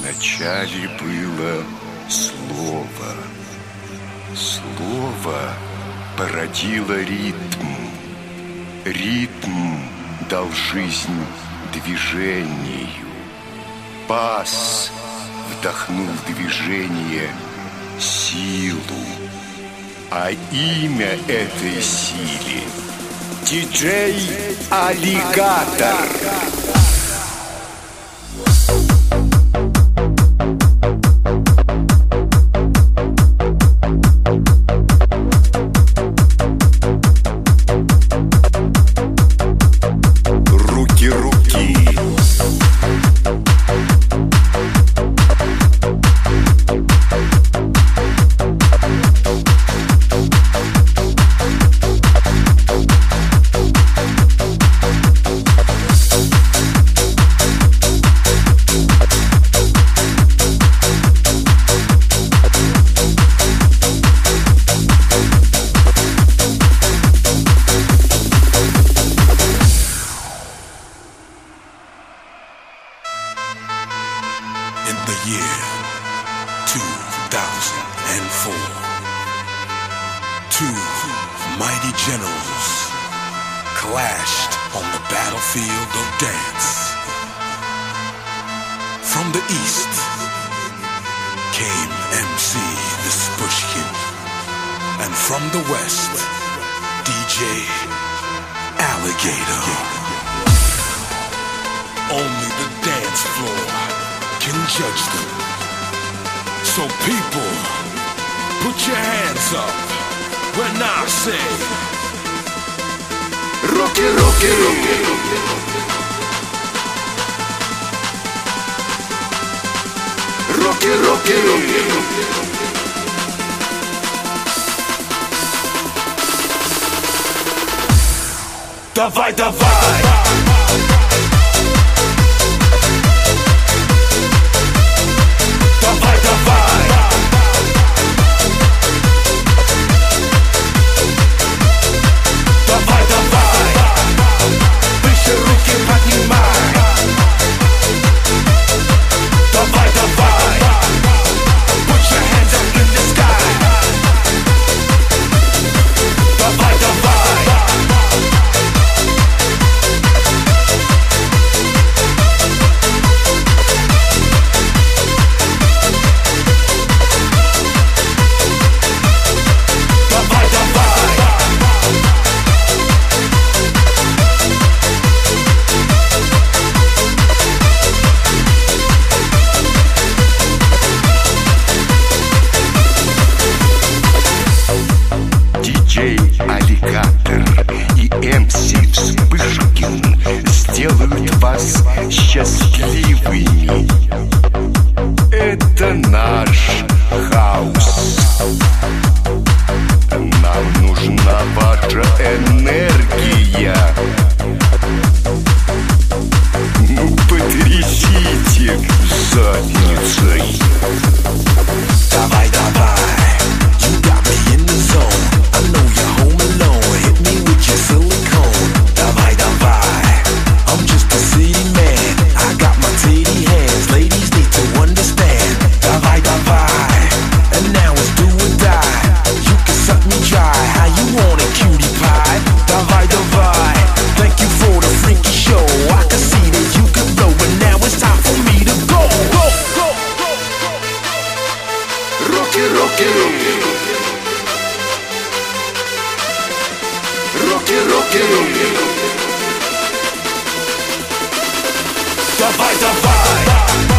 Вначале было слово. Слово породило ритм. Ритм дал жизнь движению. Бас вдохнул в движение силу. А имя этой силе — диджей-аллигатор. In the year 2004, two mighty generals clashed on the battlefield of dance. From the east came MC Vispushkin, and from the west, DJ Alligator. Only the dance floor can judge them. So people, put your hands up when I say Руки, руки, руки. Руки, руки, руки. Давай, давай! Давай, давай! Давай, давай! Выше руки поднимай! Давай, давай! Put your hands up in the sky! Давай, давай! Аллигатор и МС Вспышкин сделают вас счастливыми. Это наш хаос. Нам нужна ваша энергия. Ну, потрясите задницей. Давай, давай, you got me in the zone. I know you're home alone. Hit me with your silicone. Давай, давай, I'm just a city man. I got my titty hands. Ladies need to understand. Давай, давай, and now it's do or die. You can suck me dry. How you want it, cutie pie? Давай, давай, thank you for the freaky show. I can see that you can blow, but now it's time for me to go. Go, go, go. Руки, руки, руки. Руки, руки, руки. Давай, давай.